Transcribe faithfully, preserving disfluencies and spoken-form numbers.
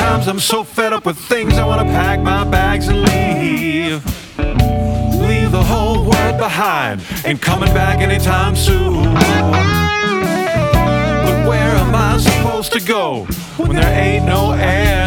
Sometimes I'm so fed up with things, I wanna pack my bags and leave. Leave the whole world behind, ain't coming back anytime soon. But where am I supposed to go when there ain't no air